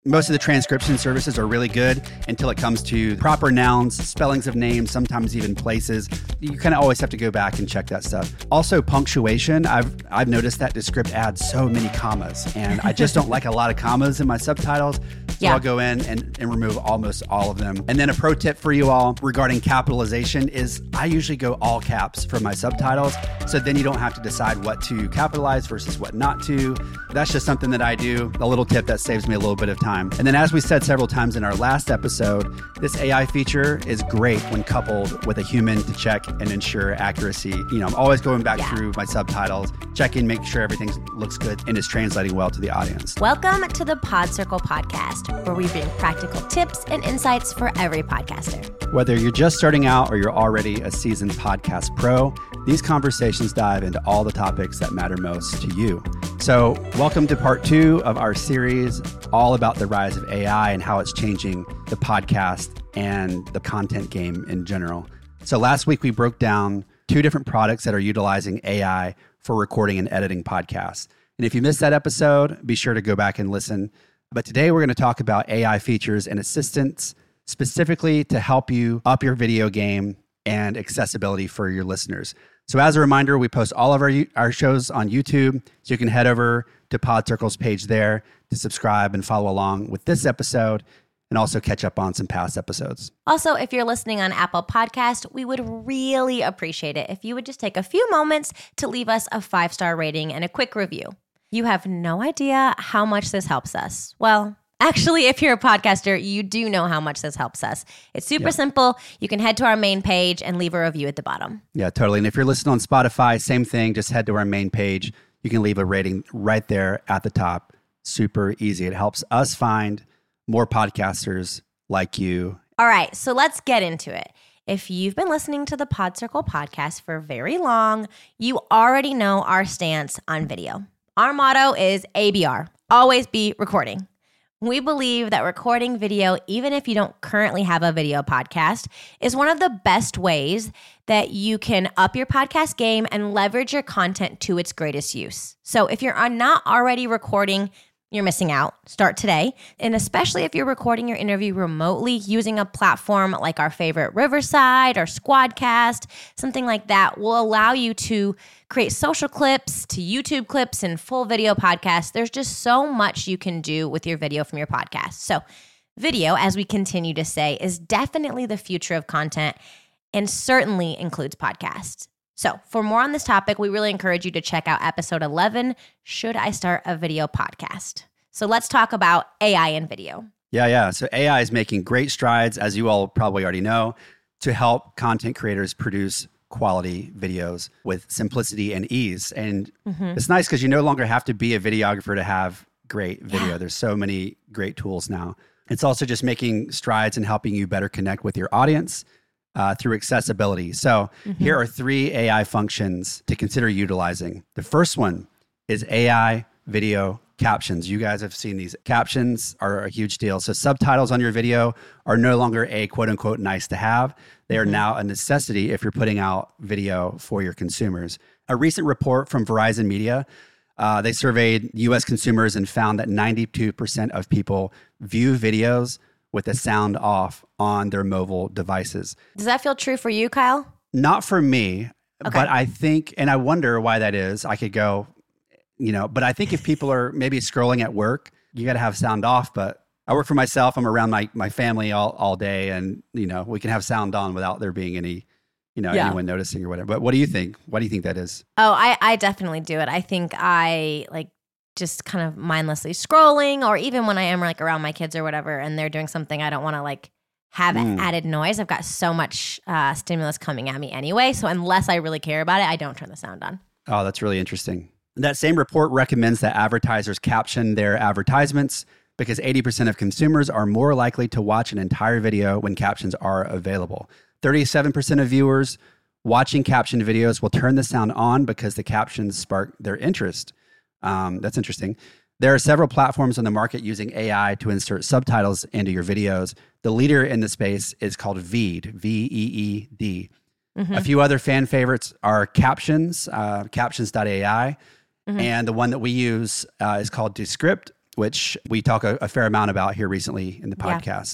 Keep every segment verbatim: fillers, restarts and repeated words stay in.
Most of the transcription services are really good until it comes to proper nouns, spellings of names, sometimes even places. You kind of always have to go back and check that stuff. Also, punctuation. I've I've noticed that Descript adds so many commas, and I just don't like a lot of commas in my subtitles. So yeah. I'll go in and, and remove almost all of them. And then a pro tip for you all regarding capitalization is I usually go all caps for my subtitles. So then you don't have to decide what to capitalize versus what not to. That's just something that I do. A little tip that saves me a little bit of time. And then as we said several times in our last episode, this A I feature is great when coupled with a human to check and ensure accuracy. You know, I'm always going back yeah. through my subtitles, checking, making sure everything looks good and is translating well to the audience. Welcome to the Pod Circle podcast, where we bring practical tips and insights for every podcaster. Whether you're just starting out or you're already a seasoned podcast pro, these conversations dive into all the topics that matter most to you. So welcome to part two of our series, all about the rise of A I and how it's changing the podcast and the content game in general. So last week, we broke down two different products that are utilizing A I for recording and editing podcasts. And if you missed that episode, be sure to go back and listen. But today, we're going to talk about A I features and assistants specifically to help you up your video game and accessibility for your listeners. So as a reminder, we post all of our our shows on YouTube, so you can head over to Pod Circle's page there to subscribe and follow along with this episode and also catch up on some past episodes. Also, if you're listening on Apple Podcast, we would really appreciate it if you would just take a few moments to leave us a five-star rating and a quick review. You have no idea how much this helps us. Well, actually, if you're a podcaster, you do know how much this helps us. It's super yeah. simple. You can head to our main page and leave a review at the bottom. Yeah, totally. And if you're listening on Spotify, same thing. Just head to our main page. You can leave a rating right there at the top. Super easy. It helps us find more podcasters like you. All right, so let's get into it. If you've been listening to the Pod Circle podcast for very long, you already know our stance on video. Our motto is A B R, always be recording. We believe that recording video, even if you don't currently have a video podcast, is one of the best ways that you can up your podcast game and leverage your content to its greatest use. So if you're not already recording, you're missing out. Start today. And especially if you're recording your interview remotely using a platform like our favorite Riverside or Squadcast, something like that will allow you to create social clips to YouTube clips and full video podcasts. There's just so much you can do with your video from your podcast. So video, as we continue to say, is definitely the future of content and certainly includes podcasts. So for more on this topic, we really encourage you to check out episode eleven, Should I Start a Video Podcast? So let's talk about A I and video. Yeah, yeah. So A I is making great strides, as you all probably already know, to help content creators produce quality videos with simplicity and ease. And mm-hmm. it's nice because you no longer have to be a videographer to have great video. Yeah. There's so many great tools now. It's also just making strides in helping you better connect with your audience Uh, through accessibility. So mm-hmm. here are three A I functions to consider utilizing. The first one is A I video captions. You guys have seen these. Captions are a huge deal. So subtitles on your video are no longer a quote unquote nice to have. They are mm-hmm. now a necessity if you're putting out video for your consumers. A recent report from Verizon Media, uh, they surveyed U S consumers and found that ninety-two percent of people view videos with the sound off on their mobile devices. Does that feel true for you, Kyle? Not for me, okay. But I think, and I wonder why that is. I could go, you know, but I think if people are maybe scrolling at work, you got to have sound off. But I work for myself. I'm around my, my family all, all day, and, you know, we can have sound on without there being any, you know, yeah. anyone noticing or whatever. But what do you think? What do you think that is? Oh, I, I definitely do it. I think I like just kind of mindlessly scrolling, or even when I am like around my kids or whatever, and they're doing something, I don't want to like have mm. added noise. I've got so much uh, stimulus coming at me anyway. So unless I really care about it, I don't turn the sound on. Oh, that's really interesting. That same report recommends that advertisers caption their advertisements because eighty percent of consumers are more likely to watch an entire video when captions are available. thirty-seven percent of viewers watching captioned videos will turn the sound on because the captions spark their interest. Um, that's interesting. There are several platforms on the market using A I to insert subtitles into your videos. The leader in the space is called Veed, V E E D. Mm-hmm. A few other fan favorites are Captions, uh, captions dot A I. Mm-hmm. And the one that we use uh, is called Descript. which we talk a, a fair amount about here recently in the Yeah. podcast.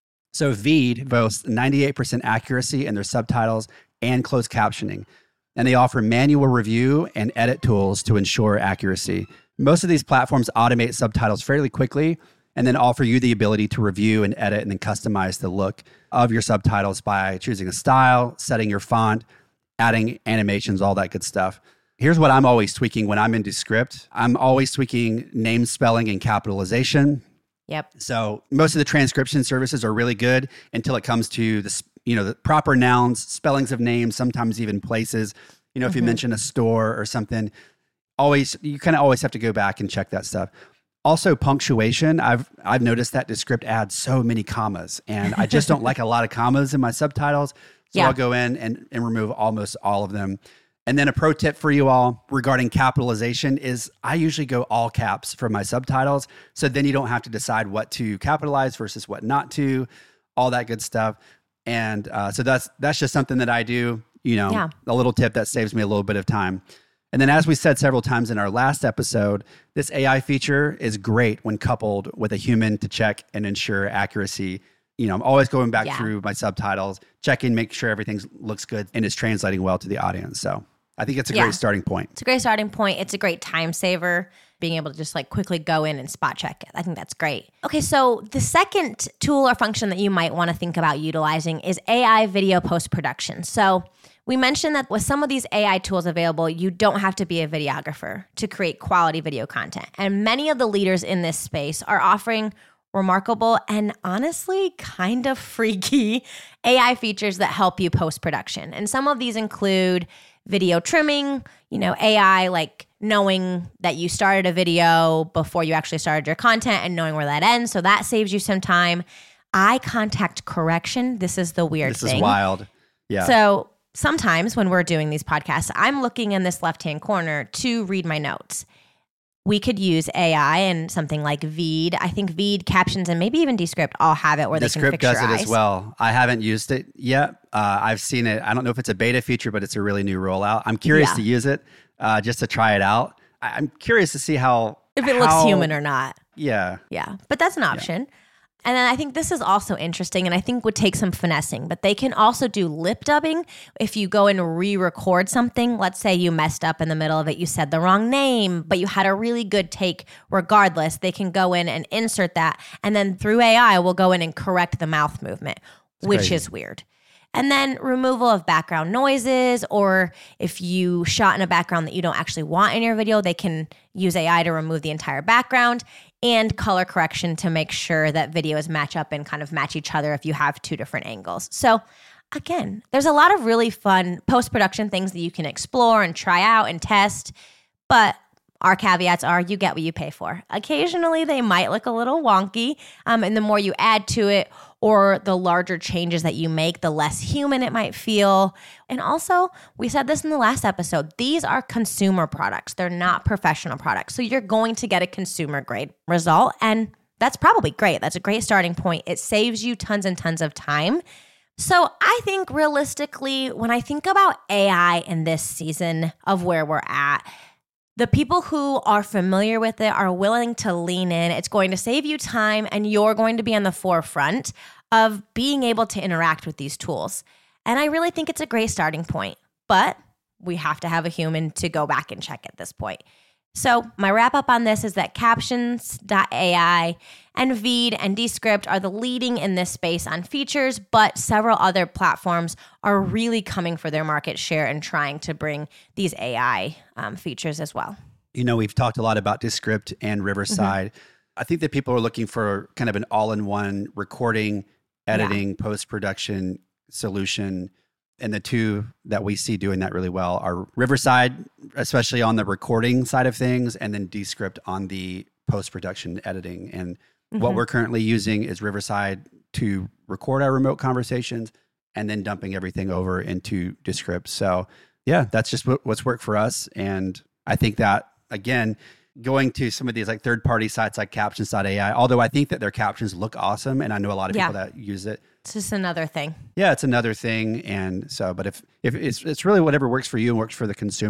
So Veed boasts ninety-eight percent accuracy in their subtitles and closed captioning, and they offer manual review and edit tools to ensure accuracy. Most of these platforms automate subtitles fairly quickly and then offer you the ability to review and edit and then customize the look of your subtitles by choosing a style, setting your font, adding animations, all that good stuff. Here's what I'm always tweaking when I'm in Descript. I'm always tweaking name spelling and capitalization. Yep. So most of the transcription services are really good until it comes to the, you know, the proper nouns, spellings of names, sometimes even places. You know, if you mention a store or something, always you kind of always have to go back and check that stuff. Also, punctuation. I've I've noticed that Descript adds so many commas, and I just don't like a lot of commas in my subtitles. So Yeah. I'll go in and, and remove almost all of them. And then a pro tip for you all regarding capitalization is I usually go all caps for my subtitles. So then you don't have to decide what to capitalize versus what not to, all that good stuff. And uh, so that's that's just something that I do, you know, Yeah. a little tip that saves me a little bit of time. And then as we said several times in our last episode, this A I feature is great when coupled with a human to check and ensure accuracy. You know, I'm always going back Yeah. through my subtitles, checking, make sure everything looks good and is translating well to the audience. So I think it's a Yeah. great starting point. It's a great starting point. It's a great time saver, being able to just like quickly go in and spot check it. I think that's great. Okay, so the second tool or function that you might want to think about utilizing is A I video post-production. So we mentioned that with some of these A I tools available, you don't have to be a videographer to create quality video content. And many of the leaders in this space are offering remarkable and honestly kind of freaky A I features that help you post-production. And some of these include video trimming, you know, A I like knowing that you started a video before you actually started your content and knowing where that ends. So that saves you some time. Eye contact correction. This is the weird This thing. is wild. Yeah. So sometimes when we're doing these podcasts, I'm looking in this left-hand corner to read my notes. We could use A I and something like Veed. I think Veed, Captions, and maybe even Descript all have it where they can Descript fix does your it eyes. as well. I haven't used it yet. Uh, I've seen it. I don't know if it's a beta feature, but it's a really new rollout. I'm curious Yeah. to use it uh, just to try it out. I- I'm curious to see how If it how- looks human or not. Yeah. Yeah, but that's an option. And then I think this is also interesting and I think would take some finessing, but they can also do lip dubbing. If you go and re-record something, let's say you messed up in the middle of it, you said the wrong name, but you had a really good take regardless, they can go in and insert that. And then through A I, we'll go in and correct the mouth movement, which crazy. is weird. And then removal of background noises, or if you shot in a background that you don't actually want in your video, they can use A I to remove the entire background, and color correction to make sure that videos match up and kind of match each other if you have two different angles. So again, there's a lot of really fun post-production things that you can explore and try out and test, but our caveats are you get what you pay for. Occasionally, they might look a little wonky, um, and the more you add to it or the larger changes that you make, the less human it might feel. And also, we said this in the last episode, these are consumer products. They're not professional products. So you're going to get a consumer grade result, and that's probably great. That's a great starting point. It saves you tons and tons of time. So I think realistically, when I think about A I in this season of where we're at, the people who are familiar with it are willing to lean in. It's going to save you time, and you're going to be on the forefront of being able to interact with these tools. And I really think it's a great starting point, but we have to have a human to go back and check at this point. So my wrap up on this is that Captions dot A I and Veed and Descript are the leading in this space on features, but several other platforms are really coming for their market share and trying to bring these A I um, features as well. You know, we've talked a lot about Descript and Riverside. Mm-hmm. I think that people are looking for kind of an all-in-one recording, editing, post-production solution. And the two that we see doing that really well are Riverside, especially on the recording side of things, and then Descript on the post-production editing. And Mm-hmm. what we're currently using is Riverside to record our remote conversations and then dumping everything over into Descript. So yeah, that's just what, what's worked for us. And I think that, again, going to some of these like third-party sites like Captions dot A I, although I think that their captions look awesome, and I know a lot of Yeah. people that use it. It's just another thing. Yeah, it's another thing. And so, but if if it's it's really whatever works for you and works for the consumer.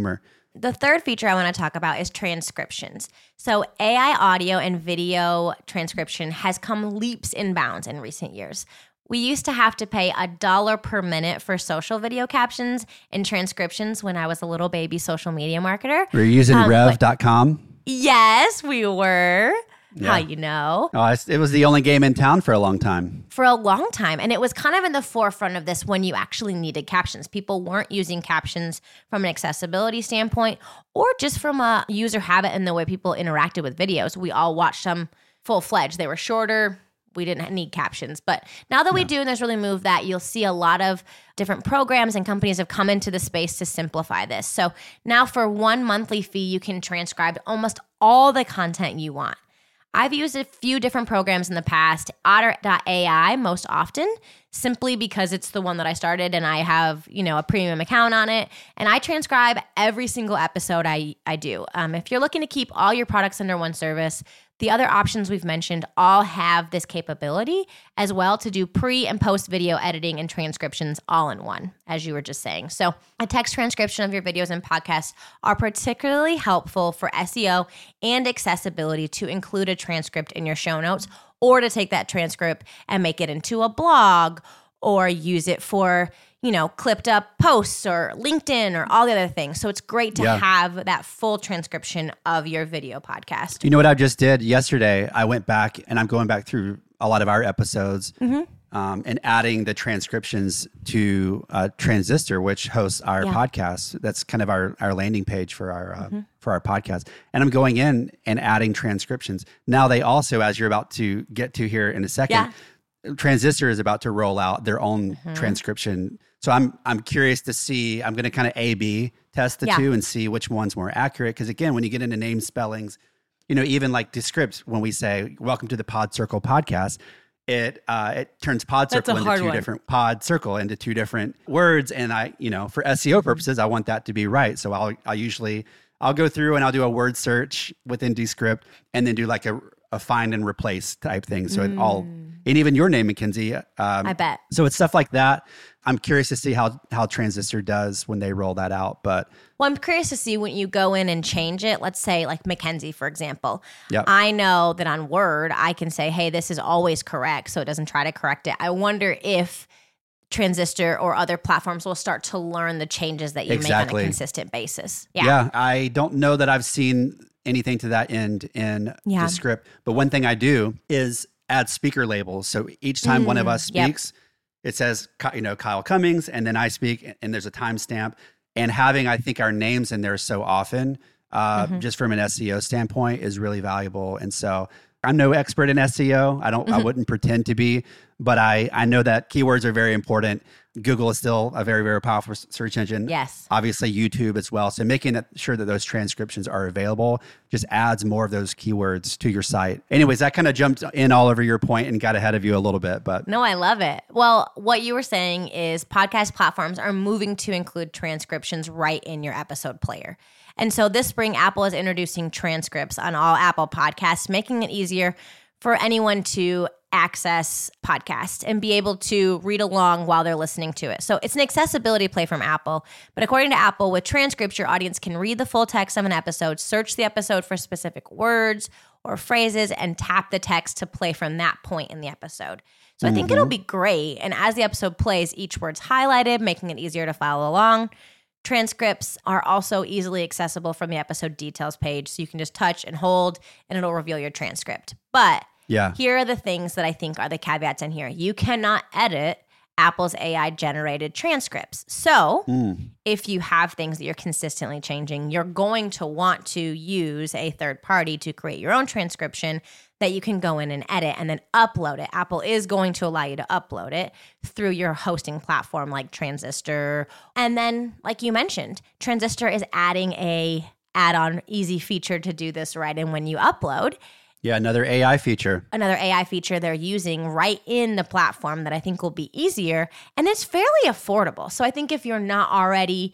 The third feature I want to talk about is transcriptions. So A I audio and video transcription has come leaps and bounds in recent years. We used to have to pay a dollar per minute for social video captions and transcriptions when I was a little baby social media marketer. Were you using Um, rev dot com? Yes, we were. Yeah. How you know? Oh, it's- it was the only game in town for a long time. For a long time. And it was kind of in the forefront of this when you actually needed captions. People weren't using captions from an accessibility standpoint or just from a user habit and the way people interacted with videos. We all watched them full-fledged. They were shorter. We didn't need captions. But now that we do, and there's really moved that, you'll see a lot of different programs and companies have come into the space to simplify this. So now for one monthly fee, you can transcribe almost all the content you want. I've used a few different programs in the past, Otter dot A I most often, simply because it's the one that I started and I have, you know, a premium account on it. And I transcribe every single episode I, I do. Um, if you're looking to keep all your products under one service, the other options we've mentioned all have this capability as well to do pre and post video editing and transcriptions all in one, as you were just saying. So a text transcription of your videos and podcasts are particularly helpful for S E O and accessibility to include a transcript in your show notes or to take that transcript and make it into a blog or use it for, you know, clipped up posts or LinkedIn or all the other things. So it's great to Yeah. have that full transcription of your video podcast. You know what I just did yesterday? I went back and I'm going back through a lot of our episodes Mm-hmm. um, and adding the transcriptions to uh, Transistor, which hosts our Yeah. podcast. That's kind of our, our landing page for our uh, Mm-hmm. for our podcast. And I'm going in and adding transcriptions. Now they also, as you're about to get to here in a second, Yeah. Transistor is about to roll out their own Mm-hmm. transcription. So I'm I'm curious to see. I'm going to kind of A B test the Yeah. two and see which one's more accurate. Because again, when you get into name spellings, you know, even like Descript, when we say "Welcome to the Pod Circle podcast," it uh, it turns Pod That's Circle a into hard two one. different Pod Circle into two different words. And I, you know, for S E O purposes, I want that to be right. So I'll I'll usually I'll go through and I'll do a word search within Descript and then do like a a find and replace type thing. So it all, and even your name, Mackenzie. Um, I bet. So it's stuff like that. I'm curious to see how how Transistor does when they roll that out. But Well, I'm curious to see when you go in and change it. Let's say like Mackenzie, for example. Yep. I know that on Word, I can say, hey, this is always correct, so it doesn't try to correct it. I wonder if Transistor or other platforms will start to learn the changes that you make Exactly. on a consistent basis. Yeah. yeah, I don't know that I've seen anything to that end in Yeah. Descript. But one thing I do is add speaker labels. So each time one of us yep. speaks, it says, Ky- you know, Kyle Cummings, and then I speak, and there's a timestamp. And having, I think, our names in there so often, uh, Mm-hmm. just from an S E O standpoint, is really valuable. And so I'm no expert in S E O. I don't. Mm-hmm. I wouldn't pretend to be, but I I know that keywords are very important. Google is still a very very powerful s- search engine. Yes. Obviously YouTube as well. So making it sure that those transcriptions are available just adds more of those keywords to your site. Anyways, that kind of jumped in all over your point and got ahead of you a little bit, but No, I love it. Well, what you were saying is podcast platforms are moving to include transcriptions right in your episode player. And so this spring, Apple is introducing transcripts on all Apple podcasts, making it easier for anyone to access podcasts and be able to read along while they're listening to it. So it's an accessibility play from Apple. But according to Apple, with transcripts, your audience can read the full text of an episode, search the episode for specific words or phrases, and tap the text to play from that point in the episode. So I think it'll be great. And as the episode plays, each word's highlighted, making it easier to follow along. Transcripts are also easily accessible from the episode details page. So you can just touch and hold, and it'll reveal your transcript. But yeah. here are the things that I think are the caveats in here. You cannot edit Apple's A I generated transcripts. So Mm. if you have things that you're consistently changing, you're going to want to use a third party to create your own transcription that you can go in and edit and then upload it. Apple is going to allow you to upload it through your hosting platform like Transistor. And then, like you mentioned, Transistor is adding a add-on easy feature to do this right in when you upload. Yeah, another A I feature. Another A I feature they're using right in the platform that I think will be easier, and it's fairly affordable. So I think if you're not already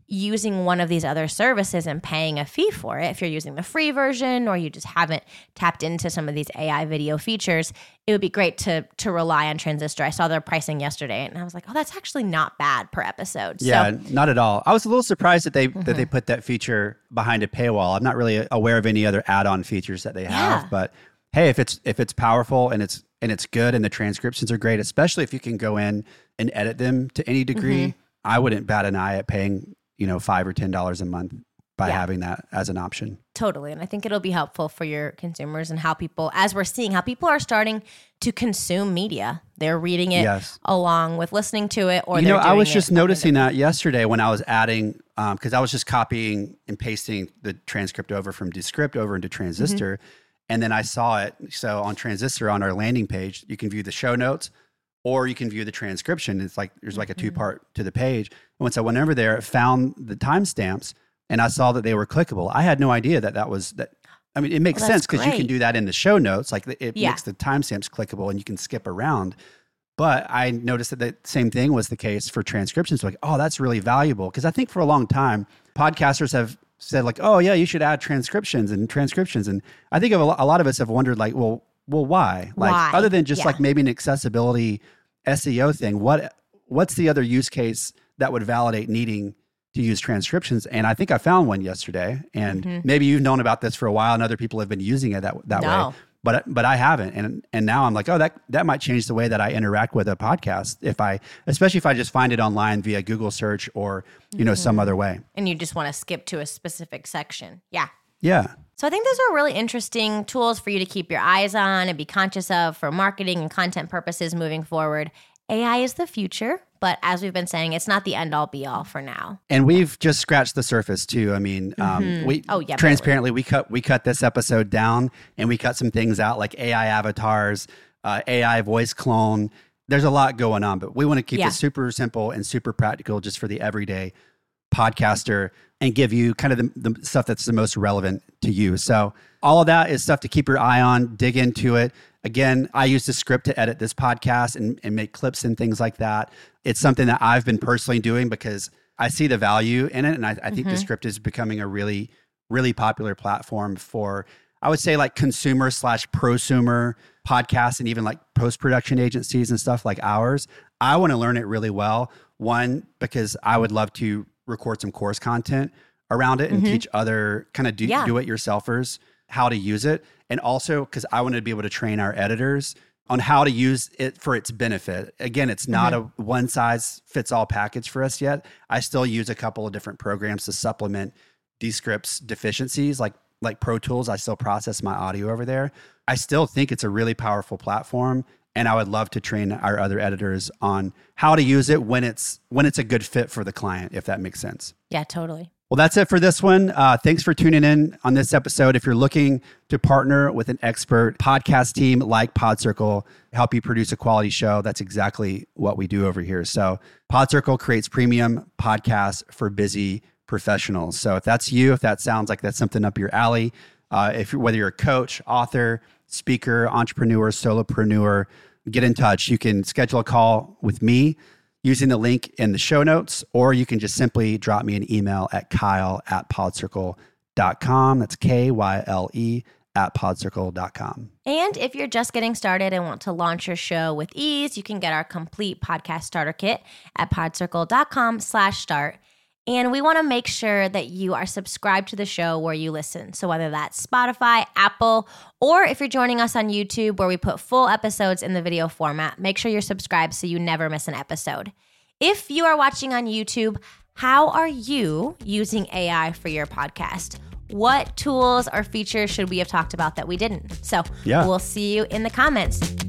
using one of these other services and paying a fee for it, if you're using the free version or you just haven't tapped into some of these A I video features, it would be great to to rely on Transistor. I saw their pricing yesterday and I was like, oh, that's actually not bad per episode. Yeah, so, not at all. I was a little surprised that they mm-hmm. that they put that feature behind a paywall. I'm not really aware of any other add-on features that they have, Yeah. but hey, if it's if it's powerful and it's and it's good and the transcriptions are great, especially if you can go in and edit them to any degree, Mm-hmm. I wouldn't bat an eye at paying, you know, five or ten dollars a month by Yeah. having that as an option. Totally. And I think it'll be helpful for your consumers and how people, as we're seeing, how people are starting to consume media. They're reading it Yes. along with listening to it, or You they're know, I doing was it just behind noticing it. that yesterday when I was adding, because I was just copying and pasting the transcript over from Descript over into Transistor. Mm-hmm. And then I saw it. So on Transistor, on our landing page, you can view the show notes or you can view the transcription. It's like there's like a two part to the page. And once I went over there, it found the timestamps and I saw that they were clickable. I had no idea that that was that. I mean, it makes Well, sense that's because you can great. do that in the show notes. Like it Yeah. makes the timestamps clickable and you can skip around. But I noticed that the same thing was the case for transcriptions. Like, oh, that's really valuable. Because I think for a long time, podcasters have said like, oh, yeah, you should add transcriptions and transcriptions. And I think of a lo- a lot of us have wondered like, well, well, why? Like, Why? other than just Yeah. like maybe an accessibility S E O thing, what what's the other use case that would validate needing to use transcriptions? And I think I found one yesterday. And Mm-hmm. maybe you've known about this for a while and other people have been using it that, that No. way. But but I haven't, and and now I'm like, oh, that that might change the way that I interact with a podcast if I, especially if I just find it online via Google search or you know some other way. And you just want to skip to a specific section. Yeah. Yeah, So I think those are really interesting tools for you to keep your eyes on and be conscious of for marketing and content purposes moving forward. A I is the future, but as we've been saying, it's not the end all be all for now. and we've just scratched the surface too. I mean, um, we Oh, yeah, transparently we cut we cut this episode down and we cut some things out like A I avatars, uh, A I voice clone. There's a lot going on, but we want to keep Yeah. it super simple and super practical just for the everyday podcaster and give you kind of the, the stuff that's the most relevant to you. So all of that is stuff to keep your eye on, dig into it. Again, I use the script to edit this podcast and, and make clips and things like that. It's something that I've been personally doing because I see the value in it. And I, I think the script is becoming a really, really popular platform for, I would say like consumer slash prosumer podcasts and even like post-production agencies and stuff like ours. I want to learn it really well. One, because I would love to record some course content around it and teach other kind of do, Yeah. do-it-yourselfers how to use it. And also because I wanted to be able to train our editors on how to use it for its benefit. Again, it's not a one-size-fits-all package for us yet. I still use a couple of different programs to supplement Descript's deficiencies, like like Pro Tools. I still process my audio over there. I still think it's a really powerful platform. And I would love to train our other editors on how to use it when it's when it's a good fit for the client, if that makes sense. Yeah, totally. Well, that's it for this one. Uh, thanks for tuning in on this episode. If you're looking to partner with an expert podcast team like PodCircle, help you produce a quality show, that's exactly what we do over here. So PodCircle creates premium podcasts for busy professionals. So if that's you, if that sounds like that's something up your alley, uh, if you're, whether you're a coach, author, speaker, entrepreneur, solopreneur, get in touch. You can schedule a call with me using the link in the show notes, or you can just simply drop me an email at Kyle at podcircle dot com. That's K Y L E at podcircle dot com. And if you're just getting started and want to launch your show with ease, you can get our complete podcast starter kit at podcircle dot com slash start. And we want to make sure that you are subscribed to the show where you listen. So whether that's Spotify, Apple, or if you're joining us on YouTube where we put full episodes in the video format, make sure you're subscribed so you never miss an episode. If you are watching on YouTube, how are you using A I for your podcast? What tools or features should we have talked about that we didn't? So Yeah. we'll see you in the comments.